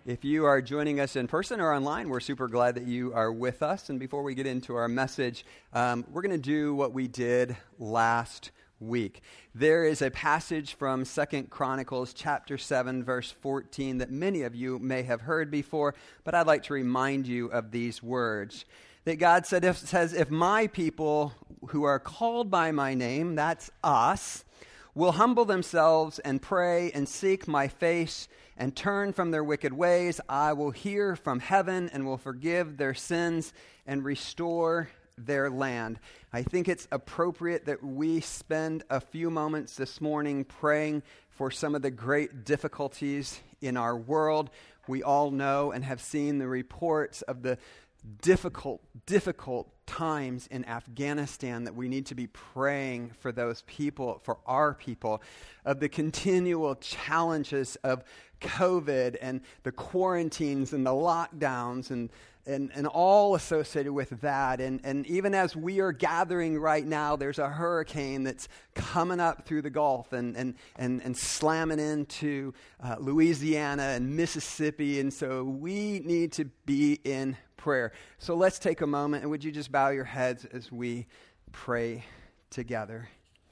If you are joining us in person or online, we're super glad that you are with us. And before we get into our message, we're going to do what we did last week. There is a passage from 2 Chronicles chapter 7, verse 14 that many of you may have heard before, but I'd like to remind you of these words. That God says, if my people who are called by my name, that's us, will humble themselves and pray and seek my face and turn from their wicked ways, I will hear from heaven and will forgive their sins and restore their land. I think it's appropriate that we spend a few moments this morning praying for some of the great difficulties in our world. We all know and have seen the reports of the difficult times in Afghanistan, that we need to be praying for those people, for our people, of the continual challenges of COVID and the quarantines and the lockdowns and all associated with that. And even as we are gathering right now, there's a hurricane that's coming up through the Gulf and slamming into Louisiana and Mississippi. And so we need to be in prayer. So let's take a moment, and would you just bow your heads as we pray together.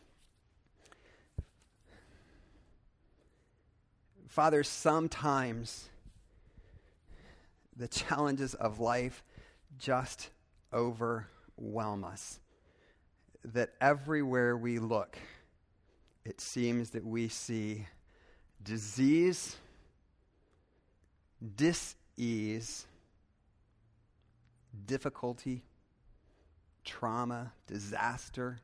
Father, sometimes the challenges of life just overwhelm us. That everywhere we look, it seems that we see disease, dis-ease, difficulty, trauma, disaster.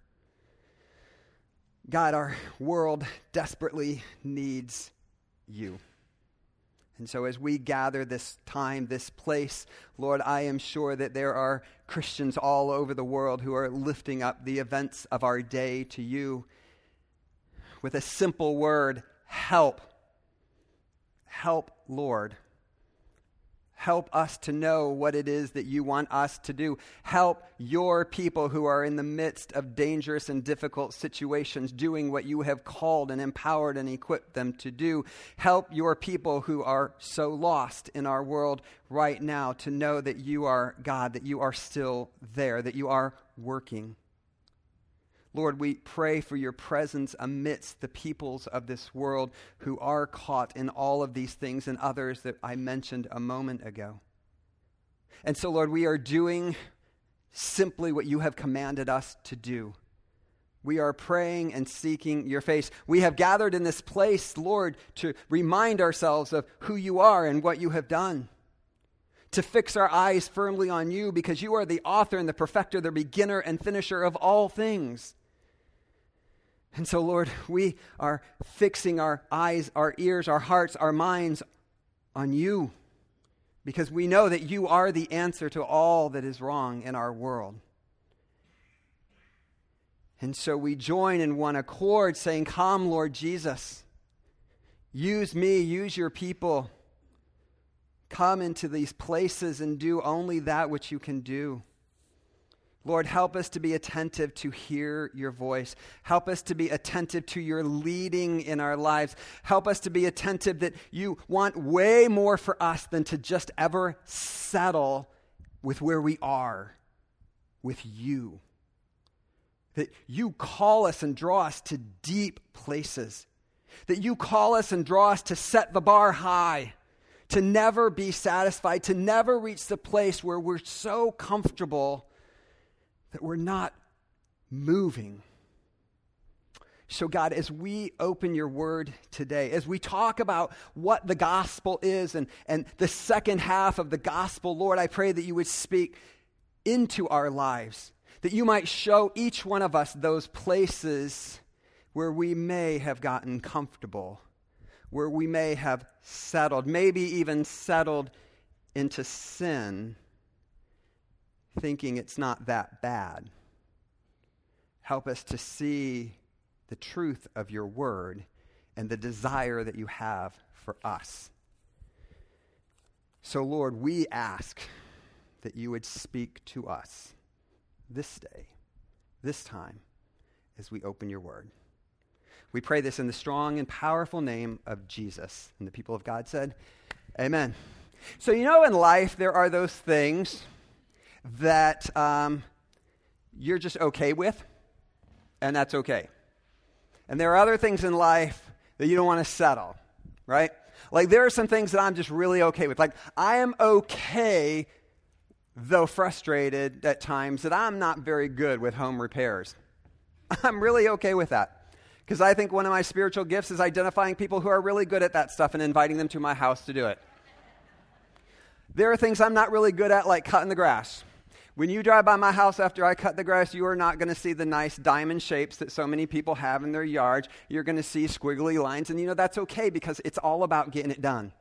God, our world desperately needs you. And so as we gather this time, this place, Lord, I am sure that there are Christians all over the world who are lifting up the events of our day to you with a simple word: help. Help, Lord. Help us to know what it is that you want us to do. Help your people who are in the midst of dangerous and difficult situations doing what you have called and empowered and equipped them to do. Help your people who are so lost in our world right now to know that you are God, that you are still there, that you are working. Lord, we pray for your presence amidst the peoples of this world who are caught in all of these things and others that I mentioned a moment ago. And so, Lord, we are doing simply what you have commanded us to do. We are praying and seeking your face. We have gathered in this place, Lord, to remind ourselves of who you are and what you have done. To fix our eyes firmly on you, because you are the author and the perfecter, the beginner and finisher of all things. And so, Lord, we are fixing our eyes, our ears, our hearts, our minds on you, because we know that you are the answer to all that is wrong in our world. And so we join in one accord saying, come, Lord Jesus, use me, use your people. Come into these places and do only that which you can do. Lord, help us to be attentive to hear your voice. Help us to be attentive to your leading in our lives. Help us to be attentive that you want way more for us than to just ever settle with where we are with you. That you call us and draw us to deep places. That you call us and draw us to set the bar high. To never be satisfied. To never reach the place where we're so comfortable that we're not moving. So God, as we open your word today, as we talk about what the gospel is and the second half of the gospel, Lord, I pray that you would speak into our lives, that you might show each one of us those places where we may have gotten comfortable, where we may have settled, maybe even settled into sin, thinking it's not that bad. Help us to see the truth of your word and the desire that you have for us. So, Lord, we ask that you would speak to us this day, this time, as we open your word. We pray this in the strong and powerful name of Jesus. And the people of God said, amen. So in life, there are those things that you're just okay with, and that's okay. And there are other things in life that you don't want to settle, right? Like there are some things that I'm just really okay with. Like I am okay, though frustrated at times, that I'm not very good with home repairs. I'm really okay with that. Because I think one of my spiritual gifts is identifying people who are really good at that stuff and inviting them to my house to do it. There are things I'm not really good at, like cutting the grass. When you drive by my house after I cut the grass, you are not going to see the nice diamond shapes that so many people have in their yards. You're going to see squiggly lines, and that's okay because it's all about getting it done.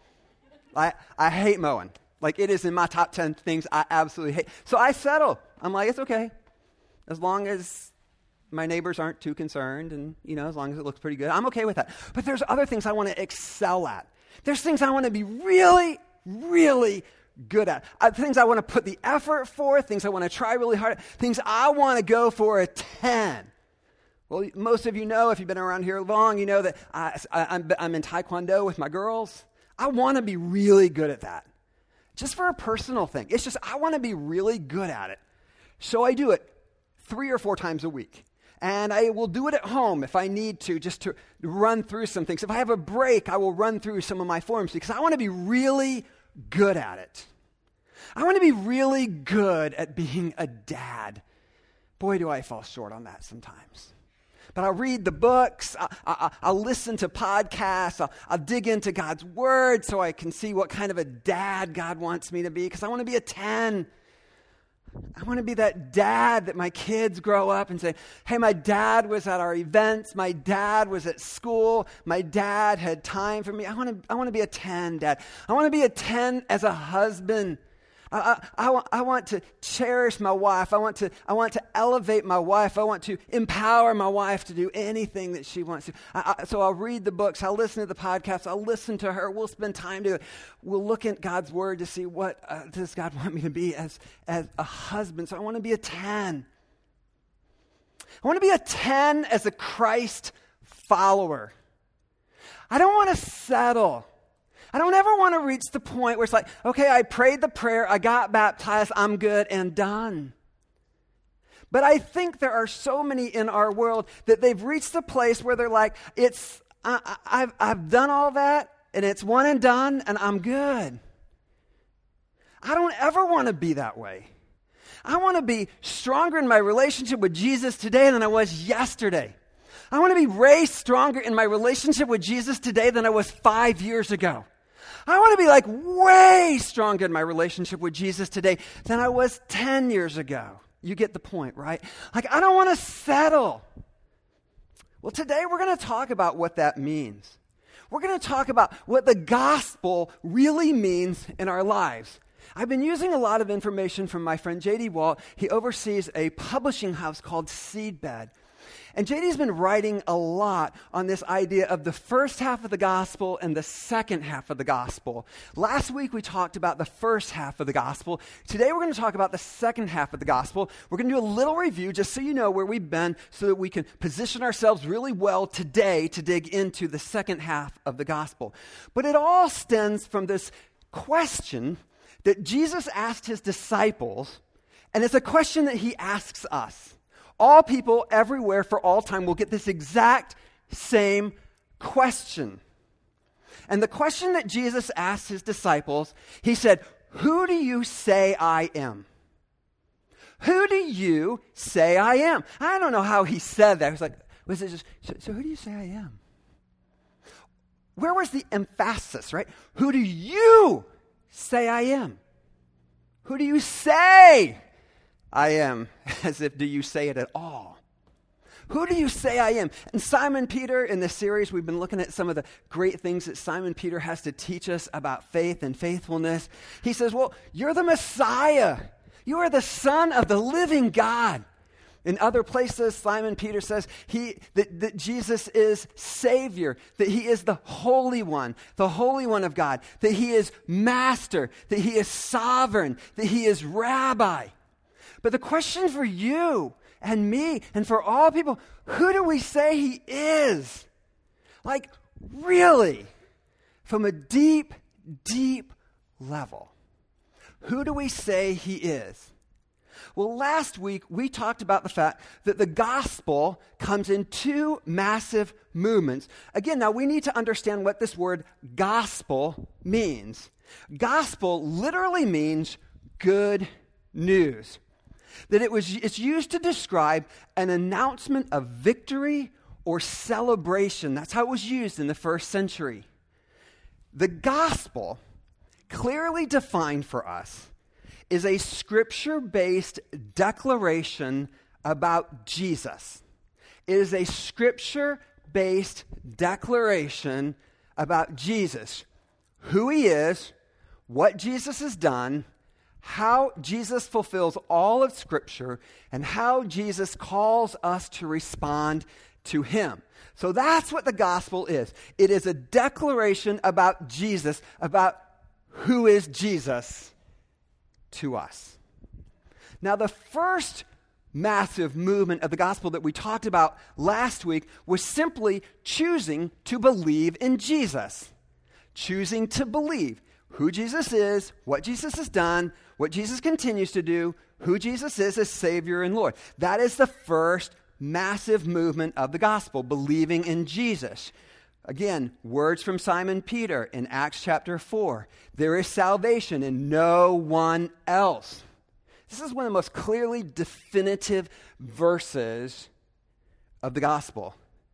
I hate mowing. Like it is in my top 10 things I absolutely hate. So I settle. I'm like, it's okay. As long as my neighbors aren't too concerned and, as long as it looks pretty good, I'm okay with that. But there's other things I want to excel at. There's things I want to be really, really good at. Things I want to put the effort for, things I want to try really hard at, things I want to go for a 10. Well, most of you know, if you've been around here long, you know that I'm in Taekwondo with my girls. I want to be really good at that. Just for a personal thing. It's just I want to be really good at it. So I do it 3 or 4 times a week. And I will do it at home if I need to, just to run through some things. If I have a break, I will run through some of my forms because I want to be really good at it. I want to be really good at being a dad. Boy, do I fall short on that sometimes. But I'll read the books, I'll listen to podcasts, I'll dig into God's Word so I can see what kind of a dad God wants me to be, because I want to be a 10. I want to be that dad that my kids grow up and say, hey, my dad was at our events, my dad was at school, my dad had time for me. I want to be a 10 dad. I want to be a 10 as a husband. I want to cherish my wife. I want to elevate my wife. I want to empower my wife to do anything that she wants to. So I'll read the books. I'll listen to the podcasts. I'll listen to her. We'll spend time together. We'll look at God's Word to see what does God want me to be as a husband. So I want to be a 10. I want to be a 10 as a Christ follower. I don't want to settle. I don't ever want to reach the point where it's like, okay, I prayed the prayer, I got baptized, I'm good and done. But I think there are so many in our world that they've reached the place where they're like, I've done all that and it's one and done and I'm good. I don't ever want to be that way. I want to be stronger in my relationship with Jesus today than I was yesterday. I want to be raised stronger in my relationship with Jesus today than I was 5 years ago. I want to be like way stronger in my relationship with Jesus today than I was 10 years ago. You get the point, right? Like, I don't want to settle. Well, today we're going to talk about what that means. We're going to talk about what the gospel really means in our lives. I've been using a lot of information from my friend J.D. Walt. He oversees a publishing house called Seedbed. And JD's been writing a lot on this idea of the first half of the gospel and the second half of the gospel. Last week we talked about the first half of the gospel. Today we're going to talk about the second half of the gospel. We're going to do a little review just so you know where we've been so that we can position ourselves really well today to dig into the second half of the gospel. But it all stems from this question that Jesus asked his disciples, and it's a question that he asks us. All people everywhere for all time will get this exact same question. And the question that Jesus asked his disciples, he said, who do you say I am? Who do you say I am? I don't know how he said that. He was like, was it just, so who do you say I am? Where was the emphasis, right? Who do you say I am? Who do you say I am? As if, do you say it at all? Who do you say I am? And Simon Peter, in this series, we've been looking at some of the great things that Simon Peter has to teach us about faith and faithfulness. He says, well, you're the Messiah. You are the Son of the living God. In other places, Simon Peter says that Jesus is Savior, that he is the Holy One of God, that he is Master, that he is Sovereign, that he is Rabbi. But the question for you and me and for all people, who do we say he is? Like, really, from a deep, deep level. Who do we say he is? Well, last week we talked about the fact that the gospel comes in two massive movements. Again, now we need to understand what this word gospel means. Gospel literally means good news. That it's used to describe an announcement of victory or celebration. That's how it was used in the first century. The gospel, clearly defined for us, is a scripture-based declaration about Jesus. It is a scripture-based declaration about Jesus, who he is, what Jesus has done, how Jesus fulfills all of Scripture, and how Jesus calls us to respond to him. So that's what the gospel is. It is a declaration about Jesus, about who is Jesus to us. Now, the first massive movement of the gospel that we talked about last week was simply choosing to believe in Jesus. Choosing to believe who Jesus is, what Jesus has done, what Jesus continues to do, who Jesus is as Savior and Lord. That is the first massive movement of the gospel, believing in Jesus. Again, words from Simon Peter in Acts chapter 4. There is salvation in no one else. This is one of the most clearly definitive verses of the gospel.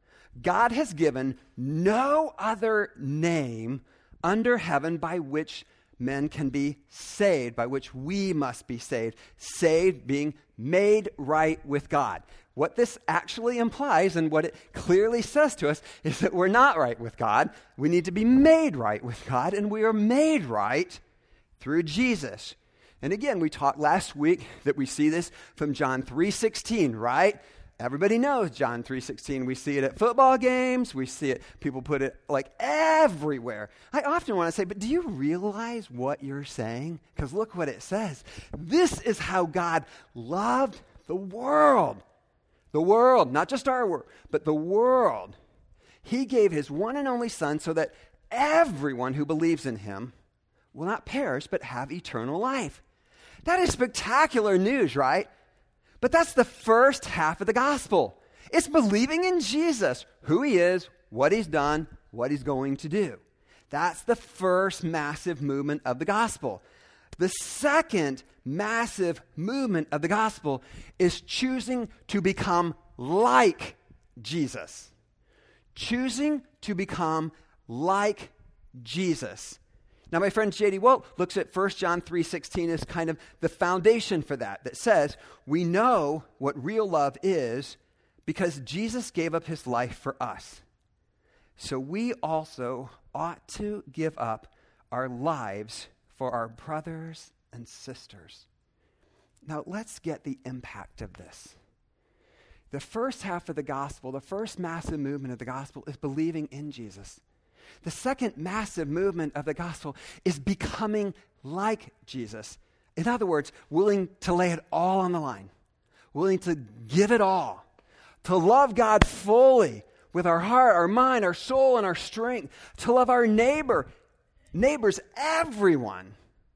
God has given no other name under heaven by which men can be saved, by which we must be saved. Saved being made right with God. What this actually implies and what it clearly says to us is that we're not right with God. We need to be made right with God, and we are made right through Jesus. And again, we talked last week that we see this from John 3:16, right? Everybody knows John 3:16. We see it at football games. We see it, people put it like everywhere. I often want to say, but do you realize what you're saying? Because look what it says. This is how God loved the world. The world, not just our world, but the world. He gave his one and only Son so that everyone who believes in him will not perish but have eternal life. That is spectacular news, right? But that's the first half of the gospel. It's believing in Jesus, who he is, what he's done, what he's going to do. That's the first massive movement of the gospel. The second massive movement of the gospel is choosing to become like Jesus. Choosing to become like Jesus. Now, my friend J.D. Walt looks at 1 John 3:16 as kind of the foundation for that says, we know what real love is because Jesus gave up his life for us. So we also ought to give up our lives for our brothers and sisters. Now, let's get the impact of this. The first half of the gospel, the first massive movement of the gospel is believing in Jesus. The second massive movement of the gospel is becoming like Jesus. In other words, willing to lay it all on the line, willing to give it all, to love God fully with our heart, our mind, our soul, and our strength, to love our neighbors, everyone,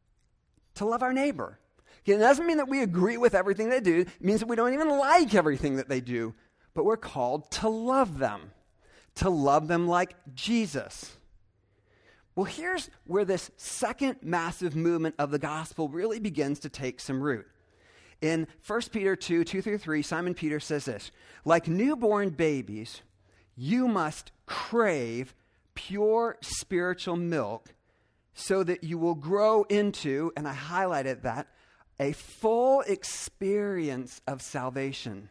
to love our neighbor. It doesn't mean that we agree with everything they do. It means that we don't even like everything that they do, but we're called to love them like Jesus. Well, here's where this second massive movement of the gospel really begins to take some root. In 1 Peter 2:2-3, Simon Peter says this, like newborn babies, you must crave pure spiritual milk so that you will grow into, and I highlighted that, a full experience of salvation.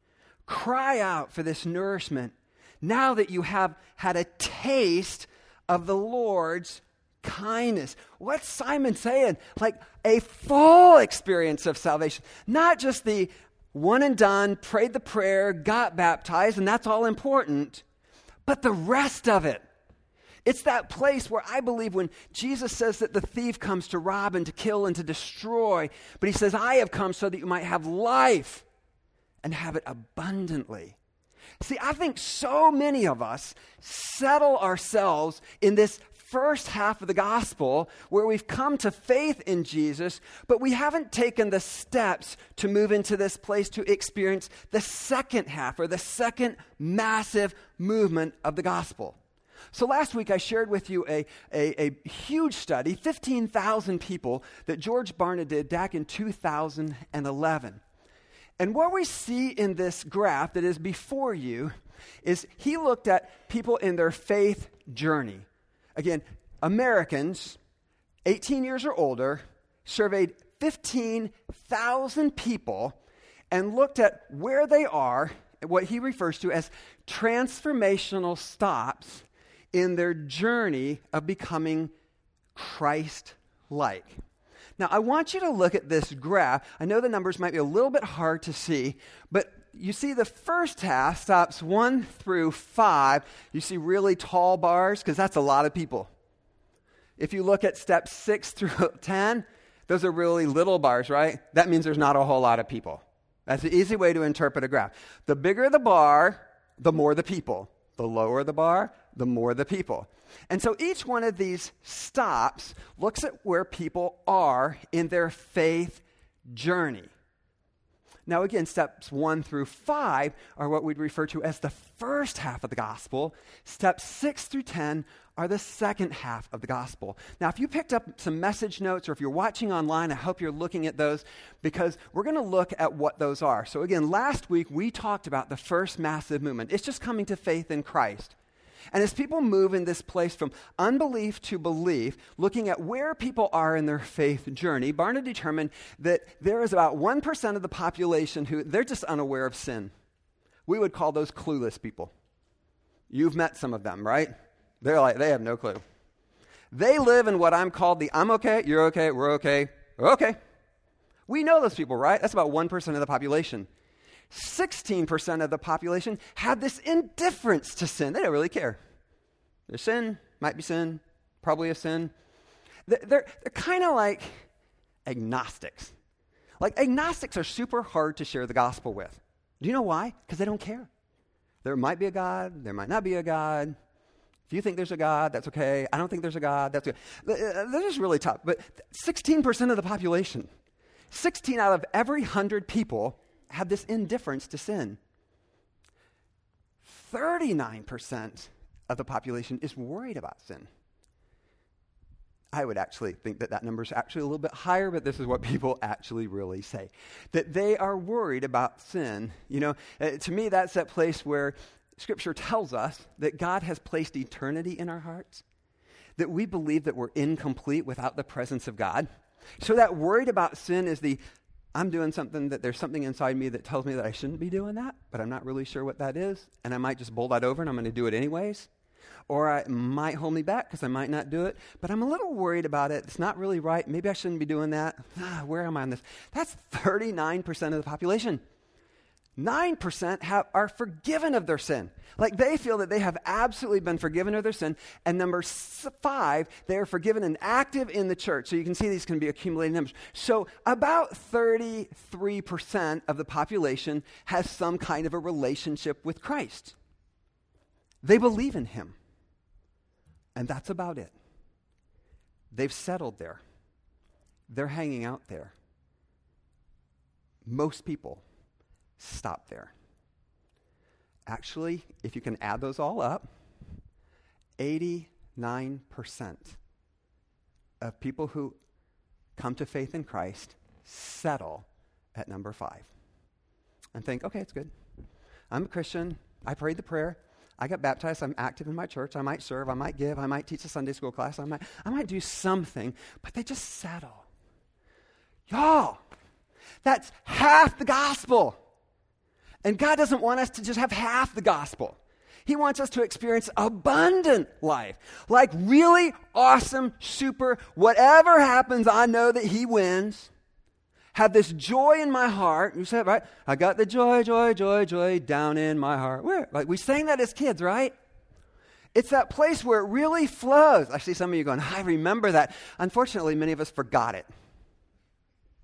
Cry out for this nourishment now that you have had a taste of the Lord's kindness. What's Simon saying? Like a full experience of salvation. Not just the one and done, prayed the prayer, got baptized, and that's all important, but the rest of it. It's that place where I believe when Jesus says that the thief comes to rob and to kill and to destroy, but he says, I have come so that you might have life and have it abundantly. See, I think so many of us settle ourselves in this first half of the gospel where we've come to faith in Jesus, but we haven't taken the steps to move into this place to experience the second half or the second massive movement of the gospel. So last week I shared with you a huge study, 15,000 people, that George Barna did back in 2011. And what we see in this graph that is before you is he looked at people in their faith journey. Again, Americans, 18 years or older, surveyed 15,000 people and looked at where they are, what he refers to as transformational stops in their journey of becoming Christ-like. Now, I want you to look at this graph. I know the numbers might be a little bit hard to see, but you see the first half, stops 1 through 5. You see really tall bars because that's a lot of people. If you look at steps 6 through 10, those are really little bars, right? That means there's not a whole lot of people. That's an easy way to interpret a graph. The bigger the bar, the more the people. The lower the bar, the more the people. And so each one of these stops looks at where people are in their faith journey. Now again, steps 1 through 5 are what we'd refer to as the first half of the gospel. Steps 6 through 10 are the second half of the gospel. Now, if you picked up some message notes or if you're watching online, I hope you're looking at those because we're going to look at what those are. So again, last week we talked about the first massive movement. It's just coming to faith in Christ. And as people move in this place from unbelief to belief, looking at where people are in their faith journey, Barna determined that there is about 1% of the population who they're just unaware of sin. We would call those clueless people. You've met some of them, right? They're like, they have no clue. They live in what I'm called the I'm okay, you're okay, we're okay, we're okay. We know those people, right? That's about 1% of the population. 16% of the population have this indifference to sin. They don't really care. There's sin, might be sin, probably a sin. They're kind of like agnostics. Like agnostics are super hard to share the gospel with. Do you know why? Because they don't care. There might be a God, there might not be a God. If you think there's a God, that's okay. I don't think there's a God, that's okay. They're just really tough. But 16% of the population, 16 out of every 100 people have this indifference to sin. 39% of the population is worried about sin. I would actually think that number is actually a little bit higher, but this is what people actually really say. That they are worried about sin. You know, to me, that's that place where Scripture tells us that God has placed eternity in our hearts, that we believe that we're incomplete without the presence of God. So that worried about sin is I'm doing something that there's something inside me that tells me that I shouldn't be doing that, but I'm not really sure what that is, and I might just bowl that over and I'm going to do it anyways. Or it might hold me back because I might not do it, but I'm a little worried about it. It's not really right. Maybe I shouldn't be doing that. Where am I on this? That's 39% of the population. 9% are forgiven of their sin. Like they feel that they have absolutely been forgiven of their sin. And number 5, they are forgiven and active in the church. So you can see these can be accumulated numbers. So about 33% of the population has some kind of a relationship with Christ. They believe in him. And that's about it. They've settled there. They're hanging out there. Most people stop there. Actually, if you can add those all up, 89% of people who come to faith in Christ settle at number 5 and think, okay, it's good. I'm a Christian. I prayed the prayer. I got baptized. I'm active in my church. I might serve. I might give. I might teach a Sunday school class. I might do something, but they just settle. Y'all, that's half the gospel. And God doesn't want us to just have half the gospel. He wants us to experience abundant life. Like really awesome, super, whatever happens, I know that he wins. Have this joy in my heart. You said, right? I got the joy, joy, joy, joy down in my heart. Where? Like we sang that as kids, right? It's that place where it really flows. I see some of you going, I remember that. Unfortunately, many of us forgot it.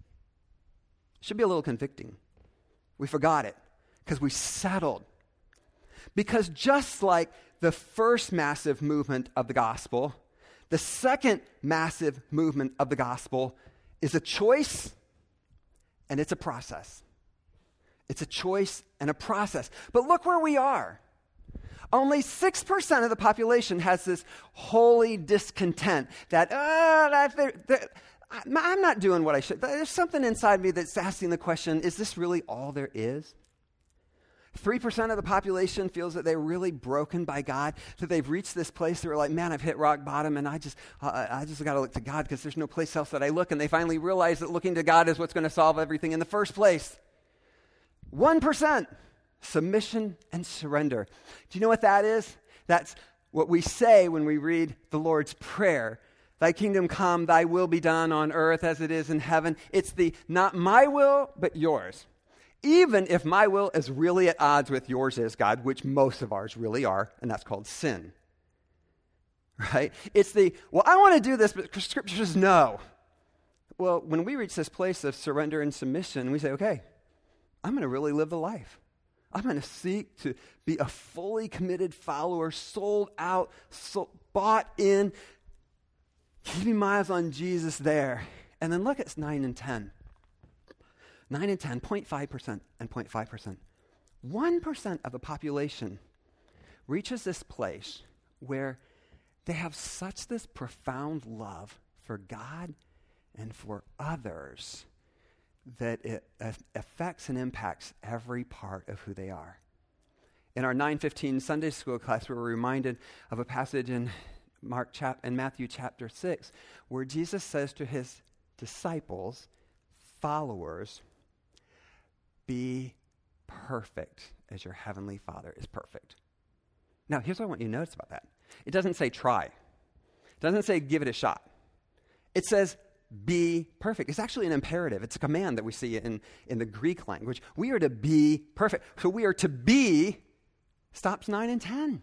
Should be a little convicting. We forgot it because we settled. Because just like the first massive movement of the gospel, the second massive movement of the gospel is a choice and it's a process. It's a choice and a process. But look where we are. Only 6% of the population has this holy discontent that, I'm not doing what I should. There's something inside me that's asking the question, is this really all there is? 3% of the population feels that they're really broken by God, that they've reached this place where they're like, man, I've hit rock bottom, and I just got to look to God because there's no place else that I look. And they finally realize that looking to God is what's going to solve everything in the first place. 1%, submission and surrender. Do you know what that is? That's what we say when we read the Lord's Prayer. Thy kingdom come, thy will be done on earth as it is in heaven. It's the not my will, but yours. Even if my will is really at odds with yours is, God, which most of ours really are, and that's called sin. Right? It's the, well, I want to do this, but Scripture says no. Well, when we reach this place of surrender and submission, we say, okay, I'm going to really live the life. I'm going to seek to be a fully committed follower, sold out, bought in, keeping my eyes on Jesus there. And then look at 9 and 10. 9 and 10, 0.5% and 0.5%. 1% of the population reaches this place where they have such this profound love for God and for others that it affects and impacts every part of who they are. In our 9:15 Sunday school class, we were reminded of a passage in Matthew chapter 6, where Jesus says to his disciples, followers, be perfect as your heavenly Father is perfect. Now, here's what I want you to notice about that. It doesn't say try. It doesn't say give it a shot. It says be perfect. It's actually an imperative. It's a command that we see in the Greek language. We are to be perfect. So we are to be, stops 9 and 10.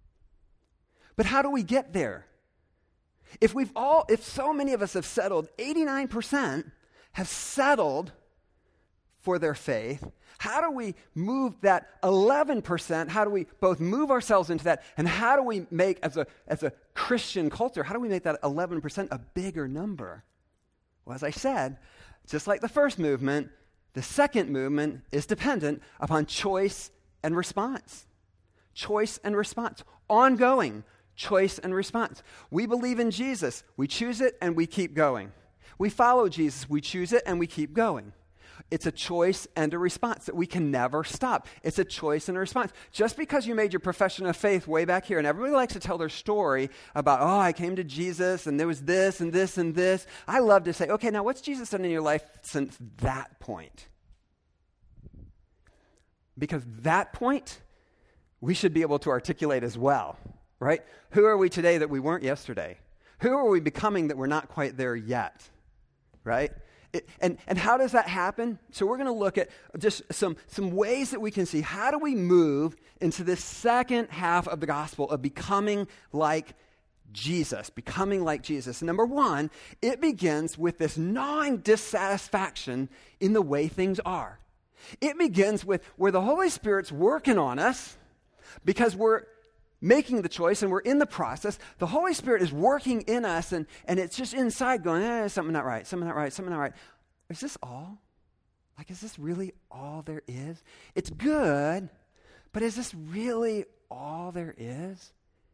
But how do we get there? If so many of us have settled, 89% have settled for their faith, how do we move that 11%? How do we both move ourselves into that, and how do we make, as a Christian culture, how do we make that 11% a bigger number? Well, as I said, just like the first movement, the second movement is dependent upon choice and response. Choice and response. Ongoing choice and response. We believe in Jesus. We choose it and we keep going. We follow Jesus. We choose it and we keep going. It's a choice and a response that we can never stop. It's a choice and a response. Just because you made your profession of faith way back here, and everybody likes to tell their story about, I came to Jesus, and there was this and this and this. I love to say, okay, now what's Jesus done in your life since that point? Because that point, we should be able to articulate as well, right? Who are we today that we weren't yesterday? Who are we becoming that we're not quite there yet, right? And how does that happen? So we're going to look at just some ways that we can see how do we move into this second half of the gospel of becoming like Jesus, becoming like Jesus. And number one, it begins with this gnawing dissatisfaction in the way things are. It begins with where the Holy Spirit's working on us because we're making the choice and we're in the process. The Holy Spirit is working in us and it's just inside going, something not right, something not right, something not right. Is this all? Like, is this really all there is? It's good, but is this really all there is?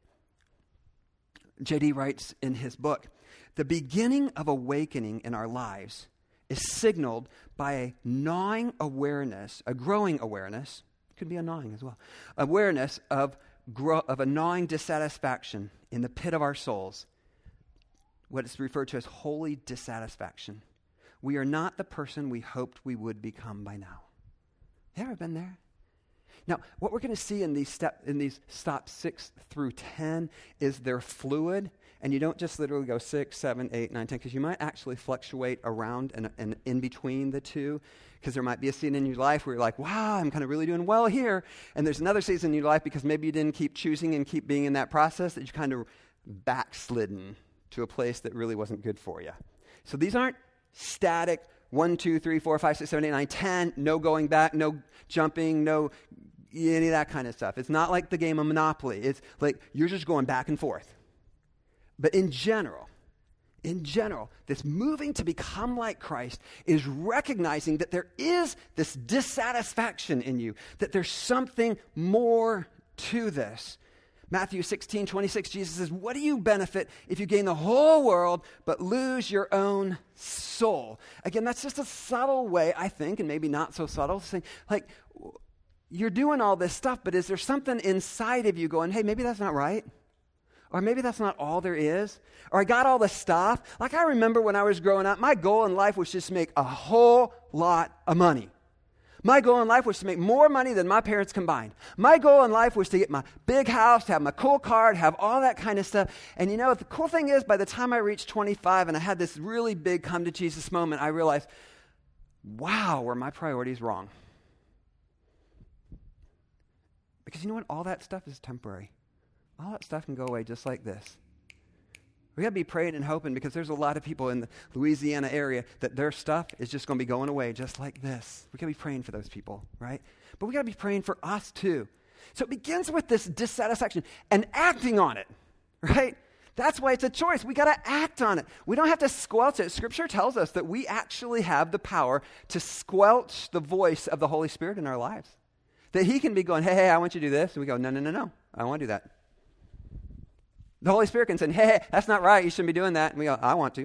J.D. writes in his book, the beginning of awakening in our lives is signaled by a gnawing awareness, a growing awareness, could be a gnawing as well, awareness of a gnawing dissatisfaction in the pit of our souls, what is referred to as holy dissatisfaction. We are not the person we hoped we would become by now. Have you ever been there? Now, what we're going to see in these stops 6 through 10 is they're fluid, and you don't just literally go 6, 7, 8, 9, 10, because you might actually fluctuate around and in between the two, because there might be a season in your life where you're like, wow, I'm kind of really doing well here, and there's another season in your life because maybe you didn't keep choosing and keep being in that process that you kind of backslidden to a place that really wasn't good for you. So these aren't static 1, 2, 3, 4, 5, 6, 7, 8, 9, 10, no going back, no jumping, no any of that kind of stuff. It's not like the game of Monopoly. It's like you're just going back and forth. But in general, this moving to become like Christ is recognizing that there is this dissatisfaction in you, that there's something more to this. Matthew 16:26, Jesus says, what do you benefit if you gain the whole world but lose your own soul? Again, that's just a subtle way, I think, and maybe not so subtle, saying, like, you're doing all this stuff, but is there something inside of you going, hey, maybe that's not right? Or maybe that's not all there is. Or I got all the stuff. Like I remember when I was growing up, my goal in life was just to make a whole lot of money. My goal in life was to make more money than my parents combined. My goal in life was to get my big house, to have my cool car, to have all that kind of stuff. And you know, the cool thing is, by the time I reached 25 and I had this really big come to Jesus moment, I realized, wow, were my priorities wrong. Because you know what? All that stuff is temporary. All that stuff can go away just like this. We got to be praying and hoping, because there's a lot of people in the Louisiana area that their stuff is just going to be going away just like this. We got to be praying for those people, right? But we got to be praying for us too. So it begins with this dissatisfaction and acting on it, right? That's why it's a choice. We got to act on it. We don't have to squelch it. Scripture tells us that we actually have the power to squelch the voice of the Holy Spirit in our lives. That he can be going, hey, I want you to do this. And we go, no, I don't want to do that. The Holy Spirit can say, hey, that's not right. You shouldn't be doing that. And we go, I want to.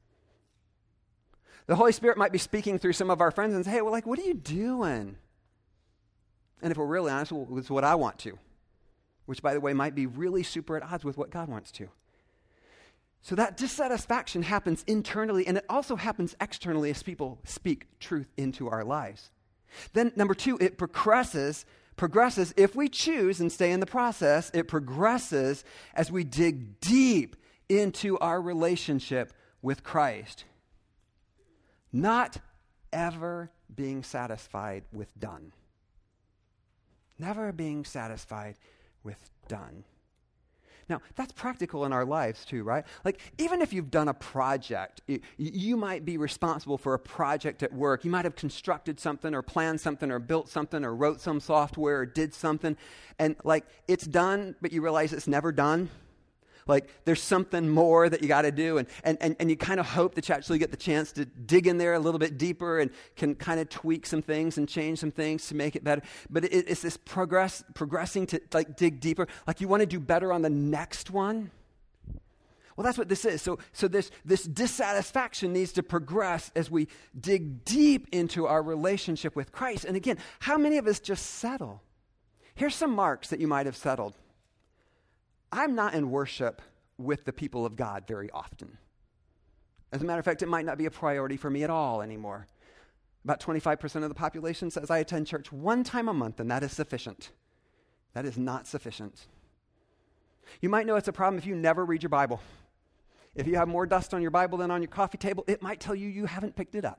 The Holy Spirit might be speaking through some of our friends and say, hey, well, like, what are you doing? And if we're really honest, well, it's what I want to. Which, by the way, might be really super at odds with what God wants to. So that dissatisfaction happens internally, and it also happens externally as people speak truth into our lives. Then, number two, it progresses if we choose and stay in the process. It progresses as we dig deep into our relationship with Christ. Not ever being satisfied with done. Never being satisfied with done. Now, that's practical in our lives too, right? Like, even if you've done a project, you might be responsible for a project at work. You might have constructed something or planned something or built something or wrote some software or did something, and like, it's done, but you realize it's never done. Like, there's something more that you got to do, and you kind of hope that you actually get the chance to dig in there a little bit deeper and can kind of tweak some things and change some things to make it better. But it's this progressing to, like, dig deeper. Like, you want to do better on the next one. Well, that's what this is. So this dissatisfaction needs to progress as we dig deep into our relationship with Christ. And again, how many of us just settle? Here's some marks that you might have settled. I'm not in worship with the people of God very often. As a matter of fact, it might not be a priority for me at all anymore. About 25% of the population says I attend church one time a month, and that is sufficient. That is not sufficient. You might know it's a problem if you never read your Bible. If you have more dust on your Bible than on your coffee table, it might tell you you haven't picked it up.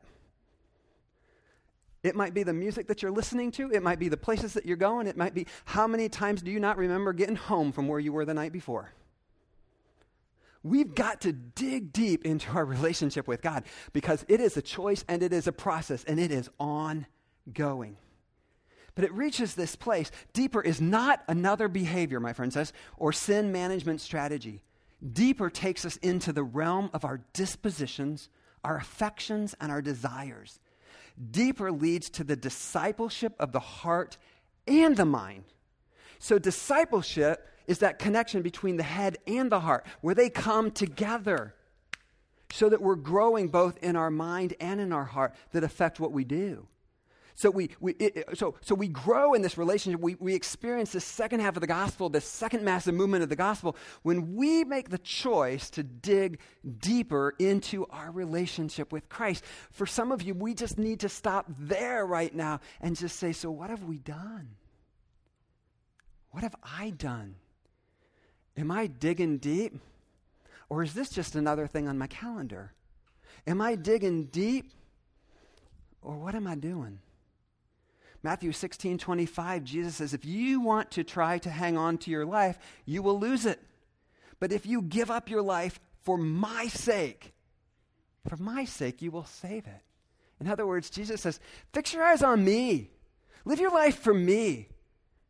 It might be the music that you're listening to. It might be the places that you're going. It might be how many times do you not remember getting home from where you were the night before. We've got to dig deep into our relationship with God, because it is a choice and it is a process and it is ongoing. But it reaches this place. Deeper is not another behavior, my friend says, or sin management strategy. Deeper takes us into the realm of our dispositions, our affections, and our desires. Deeper leads to the discipleship of the heart and the mind. So discipleship is that connection between the head and the heart, where they come together so that we're growing both in our mind and in our heart that affect what we do. So we grow in this relationship. We experience this second half of the gospel, this second massive movement of the gospel, when we make the choice to dig deeper into our relationship with Christ. For some of you, we just need to stop there right now and just say, so what have we done? What have I done? Am I digging deep? Or is this just another thing on my calendar? Am I digging deep? Or what am I doing? Matthew 16:25, Jesus says, if you want to try to hang on to your life, you will lose it. But if you give up your life for my sake, you will save it. In other words, Jesus says, fix your eyes on me. Live your life for me.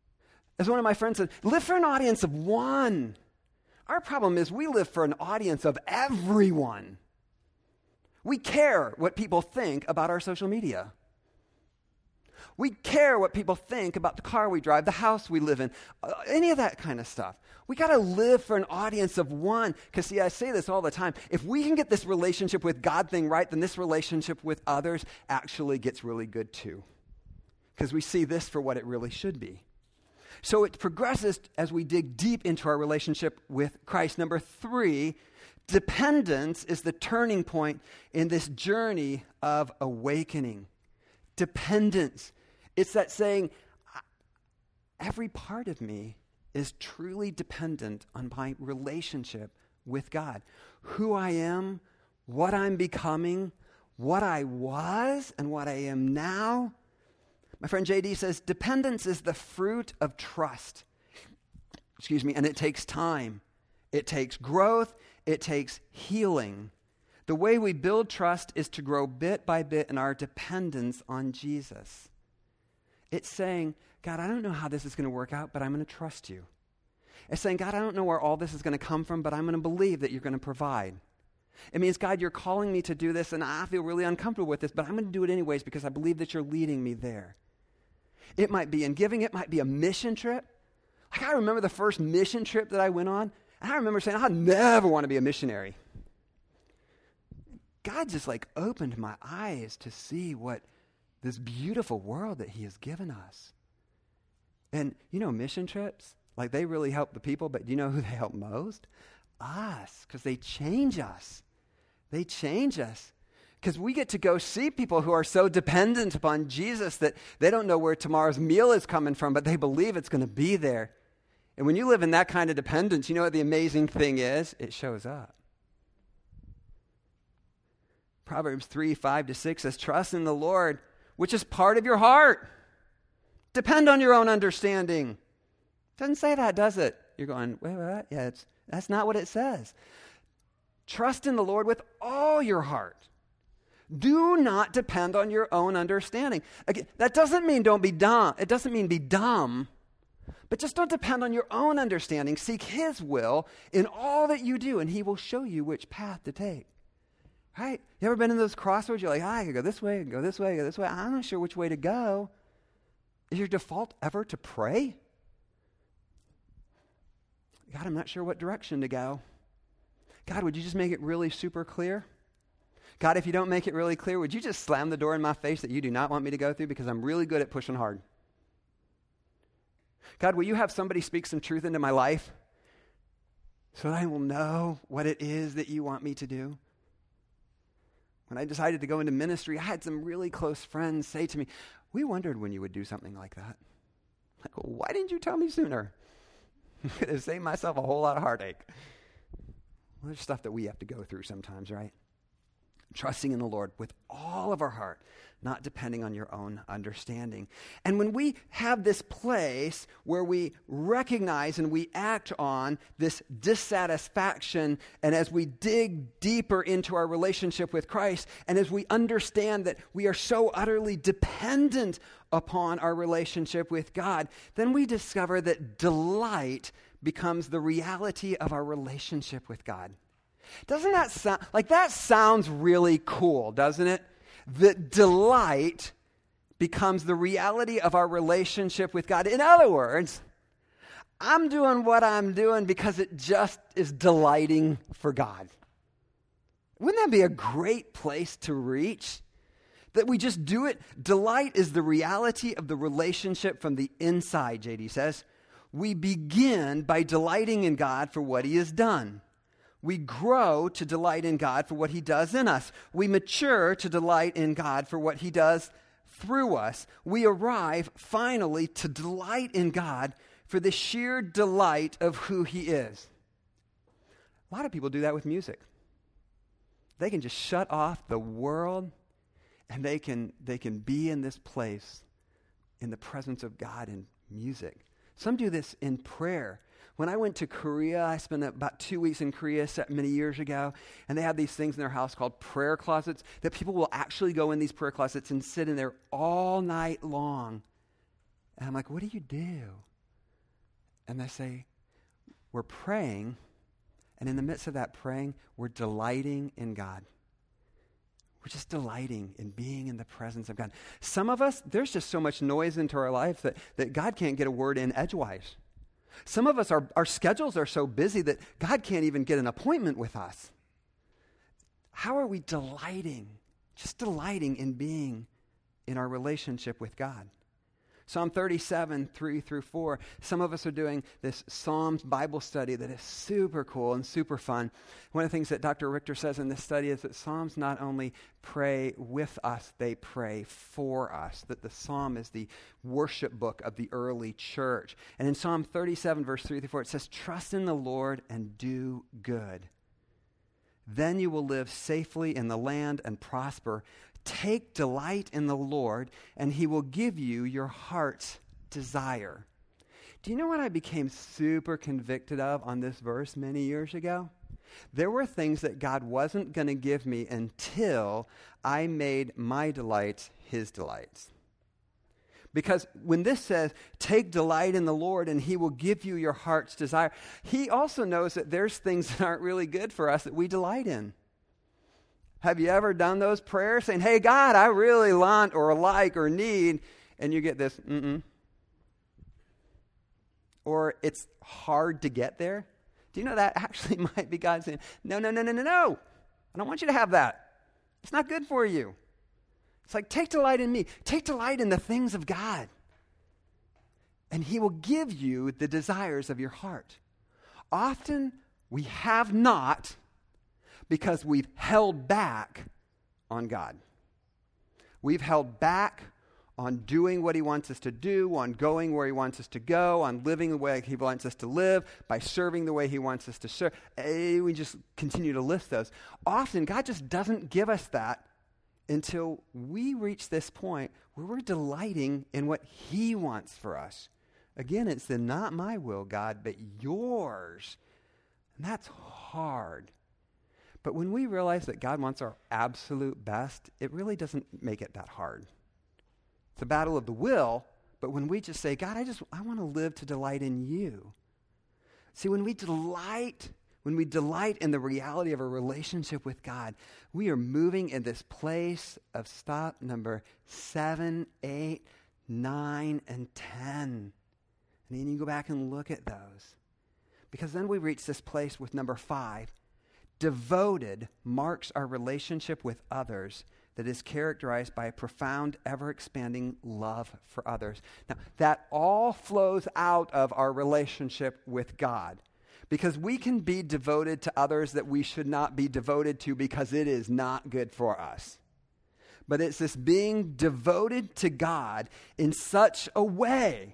As one of my friends said, live for an audience of one. Our problem is we live for an audience of everyone. We care what people think about our social media. We care what people think about the car we drive, the house we live in, any of that kind of stuff. We got to live for an audience of one. Because, see, I say this all the time. If we can get this relationship with God thing right, then this relationship with others actually gets really good too. Because we see this for what it really should be. So it progresses as we dig deep into our relationship with Christ. Number 3, dependence is the turning point in this journey of awakening. Dependence. It's that saying, every part of me is truly dependent on my relationship with God. Who I am, what I'm becoming, what I was, and what I am now. My friend JD says, dependence is the fruit of trust. And it takes time. It takes growth. It takes healing. The way we build trust is to grow bit by bit in our dependence on Jesus. It's saying, God, I don't know how this is going to work out, but I'm going to trust you. It's saying, God, I don't know where all this is going to come from, but I'm going to believe that you're going to provide. It means, God, you're calling me to do this, and I feel really uncomfortable with this, but I'm going to do it anyways because I believe that you're leading me there. It might be in giving. It might be a mission trip. Like, I remember the first mission trip that I went on, and I remember saying, I never want to be a missionary. God just opened my eyes to see what this beautiful world that he has given us. And mission trips, they really help the people, but do you know who they help most? Us, because they change us. They change us. Because we get to go see people who are so dependent upon Jesus that they don't know where tomorrow's meal is coming from, but they believe it's going to be there. And when you live in that kind of dependence, you know what the amazing thing is? It shows up. Proverbs 3:5-6 says, trust in the Lord, which is part of your heart. Depend on your own understanding. Doesn't say that, does it? You're going, wait, what? Yeah, that's not what it says. Trust in the Lord with all your heart. Do not depend on your own understanding. Again, that doesn't mean don't be dumb. It doesn't mean be dumb. But just don't depend on your own understanding. Seek his will in all that you do, and he will show you which path to take. Right? You ever been in those crossroads? You're like, I can go this way, I can go this way, I can go this way. I'm not sure which way to go. Is your default ever to pray? God, I'm not sure what direction to go. God, would you just make it really super clear? God, if you don't make it really clear, would you just slam the door in my face that you do not want me to go through because I'm really good at pushing hard? God, will you have somebody speak some truth into my life so that I will know what it is that you want me to do? When I decided to go into ministry, I had some really close friends say to me, we wondered when you would do something like that. I go, why didn't you tell me sooner? I could have saved myself a whole lot of heartache. Well, there's stuff that we have to go through sometimes, right? Trusting in the Lord with all of our heart, not depending on your own understanding. And when we have this place where we recognize and we act on this dissatisfaction, and as we dig deeper into our relationship with Christ, and as we understand that we are so utterly dependent upon our relationship with God, then we discover that delight becomes the reality of our relationship with God. Doesn't that sound like that sounds really cool, doesn't it? That delight becomes the reality of our relationship with God. In other words, I'm doing what I'm doing because it just is delighting for God. Wouldn't that be a great place to reach? That we just do it. Delight is the reality of the relationship from the inside, JD says. We begin by delighting in God for what he has done. We grow to delight in God for what he does in us. We mature to delight in God for what he does through us. We arrive finally to delight in God for the sheer delight of who he is. A lot of people do that with music. They can just shut off the world and they can be in this place in the presence of God in music. Some do this in prayer. When I went to Korea, I spent about 2 weeks in Korea many years ago, and they have these things in their house called prayer closets that people will actually go in these prayer closets and sit in there all night long. And I'm like, what do you do? And they say, we're praying, and in the midst of that praying, we're delighting in God. We're just delighting in being in the presence of God. Some of us, there's just so much noise into our life that God can't get a word in edgewise. Some of us, our schedules are so busy that God can't even get an appointment with us. How are we delighting, just delighting in being in our relationship with God? Psalm 37, 3 through 4. Some of us are doing this Psalms Bible study that is super cool and super fun. One of the things that Dr. Richter says in this study is that Psalms not only pray with us, they pray for us. That the Psalm is the worship book of the early church. And in Psalm 37, verse 3 through 4, it says, trust in the Lord and do good. Then you will live safely in the land and prosper. Take delight in the Lord, and he will give you your heart's desire. Do you know what I became super convicted of on this verse many years ago? There were things that God wasn't going to give me until I made my delights his delights. Because when this says, take delight in the Lord and he will give you your heart's desire, he also knows that there's things that aren't really good for us that we delight in. Have you ever done those prayers saying, hey, God, I really want or like or need, and you get this, Or it's hard to get there. Do you know that actually might be God saying, no. I don't want you to have that. It's not good for you. It's like, take delight in me. Take delight in the things of God. And he will give you the desires of your heart. Often we have not, because we've held back on God. We've held back on doing what he wants us to do, on going where he wants us to go, on living the way he wants us to live, by serving the way he wants us to serve. We just continue to list those. Often, God just doesn't give us that until we reach this point where we're delighting in what he wants for us. Again, it's the not my will, God, but yours. And that's hard. But when we realize that God wants our absolute best, it really doesn't make it that hard. It's a battle of the will, but when we just say, God, I want to live to delight in you. See, when we delight in the reality of a relationship with God, we are moving in this place of stop number 7, 8, 9, and 10. And then you go back and look at those. Because then we reach this place with number 5. Devoted marks our relationship with others that is characterized by a profound, ever-expanding love for others. Now, that all flows out of our relationship with God. Because we can be devoted to others that we should not be devoted to because it is not good for us. But it's this being devoted to God in such a way,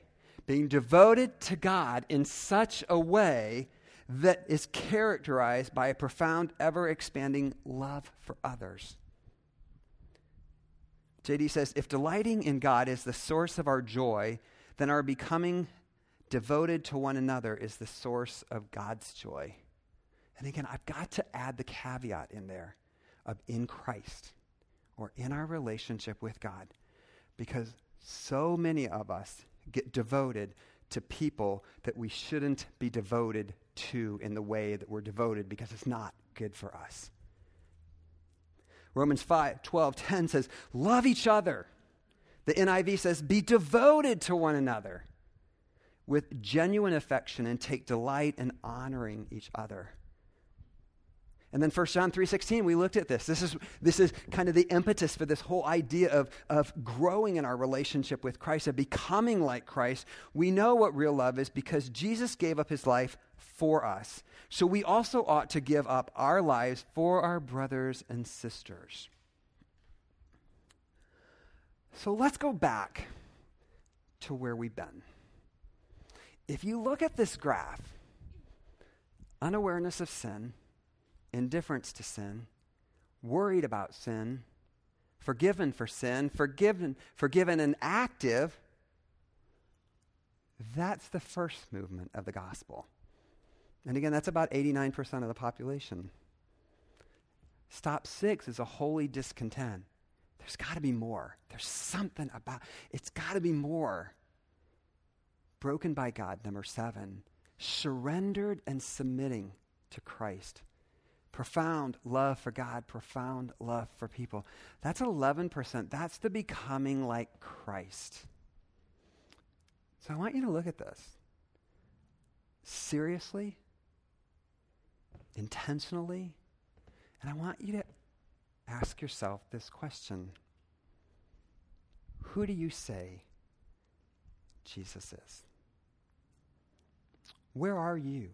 that is characterized by a profound, ever-expanding love for others. J.D. says, if delighting in God is the source of our joy, then our becoming devoted to one another is the source of God's joy. And again, I've got to add the caveat in there of in Christ or in our relationship with God, because so many of us get devoted to people that we shouldn't be devoted to in the way that we're devoted because it's not good for us. Romans 5:12-10 says, love each other. The NIV says, be devoted to one another with genuine affection and take delight in honoring each other. And then 1 John 3:16, we looked at this. This is kind of the impetus for this whole idea of growing in our relationship with Christ, of becoming like Christ. We know what real love is because Jesus gave up his life for us. So we also ought to give up our lives for our brothers and sisters. So let's go back to where we've been. If you look at this graph, unawareness of sin, indifference to sin, worried about sin, forgiven for sin, forgiven and active, that's the first movement of the gospel. And again, that's about 89% of the population. Stop 6 is a holy discontent. There's got to be more. There's something about, it's got to be more. broken by God. Number 7, surrendered and submitting to Christ. Profound love for God, profound love for people. That's 11%. That's the becoming like Christ. So I want you to look at this. Seriously, intentionally, and I want you to ask yourself this question. Who do you say Jesus is? Where are you?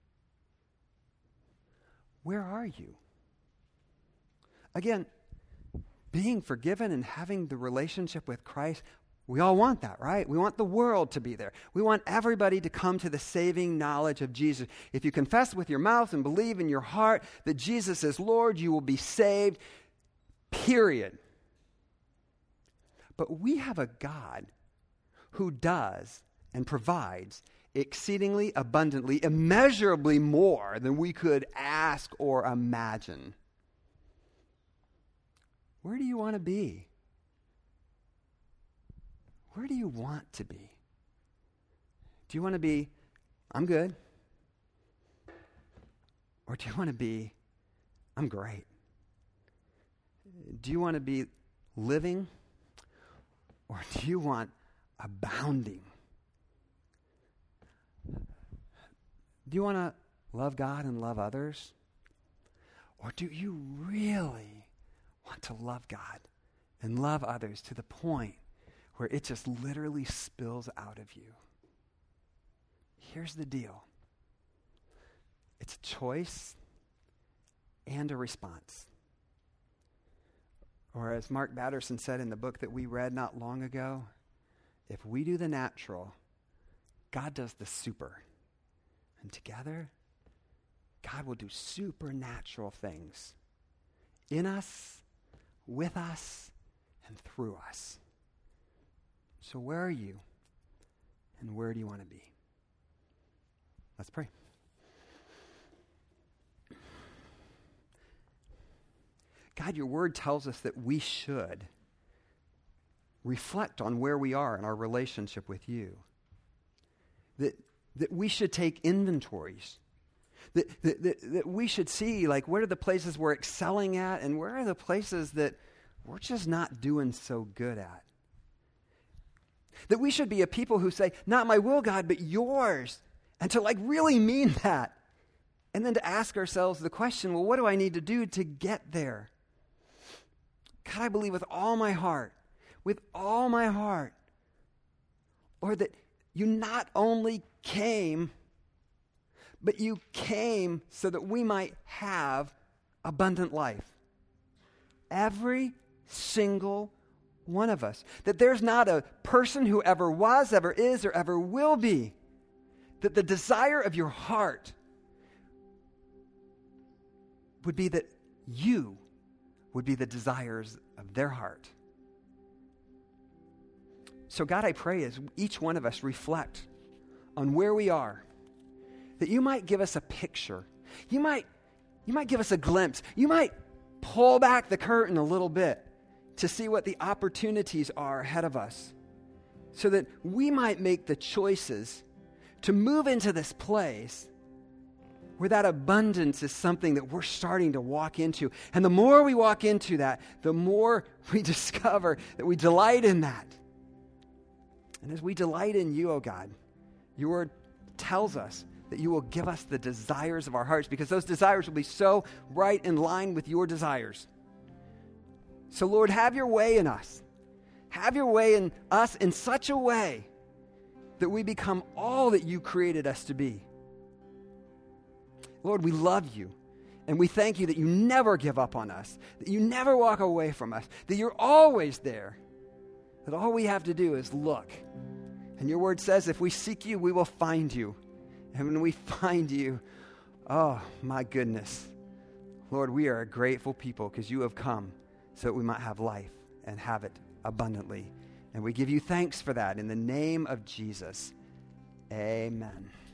Where are you? Again, being forgiven and having the relationship with Christ, we all want that, right? We want the world to be there. We want everybody to come to the saving knowledge of Jesus. If you confess with your mouth and believe in your heart that Jesus is Lord, you will be saved, period. But we have a God who does and provides exceedingly abundantly, immeasurably more than we could ask or imagine. Where do you want to be? Where do you want to be? Do you want to be, I'm good? Or do you want to be, I'm great? Do you want to be living? Or do you want abounding? Do you want to love God and love others? Or do you really want to love God and love others to the point where it just literally spills out of you? Here's the deal. It's a choice and a response. Or as Mark Batterson said in the book that we read not long ago, if we do the natural, God does the super. And together, God will do supernatural things in us, with us, and through us. So where are you? And where do you want to be? Let's pray. God, your word tells us that we should reflect on where we are in our relationship with you. That we should take inventories. That we should see, like, what are the places we're excelling at and where are the places that we're just not doing so good at. That we should be a people who say, not my will, God, but yours. And to, like, really mean that. And then to ask ourselves the question, well, what do I need to do to get there? God, I believe with all my heart, Lord, that you not only came, but you came so that we might have abundant life. Every single one of us. That there's not a person who ever was, ever is, or ever will be, that the desire of your heart would be that you would be the desires of their heart. So God, I pray as each one of us reflect on where we are, that you might give us a picture. You might give us a glimpse. You might pull back the curtain a little bit to see what the opportunities are ahead of us, so that we might make the choices to move into this place where that abundance is something that we're starting to walk into. And the more we walk into that, the more we discover that we delight in that. And as we delight in you, oh God, your word tells us that you will give us the desires of our hearts, because those desires will be so right in line with your desires. So Lord, have your way in us. Have your way in us in such a way that we become all that you created us to be. Lord, we love you, and we thank you that you never give up on us, that you never walk away from us, that you're always there, that all we have to do is look. And your word says if we seek you, we will find you. And when we find you, oh my goodness, Lord, we are a grateful people because you have come so that we might have life and have it abundantly. And we give you thanks for that in the name of Jesus. Amen.